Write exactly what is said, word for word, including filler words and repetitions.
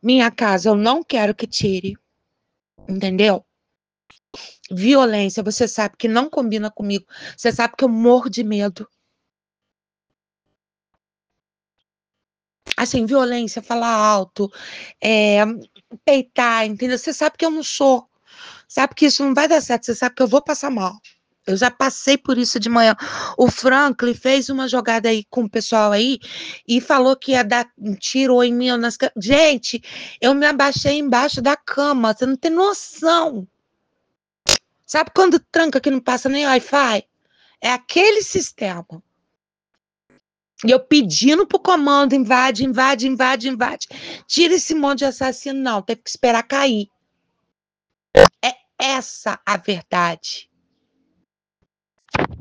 Minha casa eu não quero que tire, entendeu? Violência, você sabe que não combina comigo, você sabe que eu morro de medo. Assim, violência, falar alto, eh, peitar, entendeu? Você sabe que eu não sou, sabe que isso não vai dar certo, você sabe que eu vou passar mal. Eu já passei por isso de manhã. O Franklin fez uma jogada aí com o pessoal aí e falou que ia dar um tiro em mim. Nas... Gente, eu me abaixei embaixo da cama, você não tem noção. Sabe quando tranca que não passa nem Wi-Fi? É aquele sistema. E eu pedindo pro comando, invade, invade, invade, invade. Tira esse monte de assassino, não. Teve que esperar cair. É essa a verdade.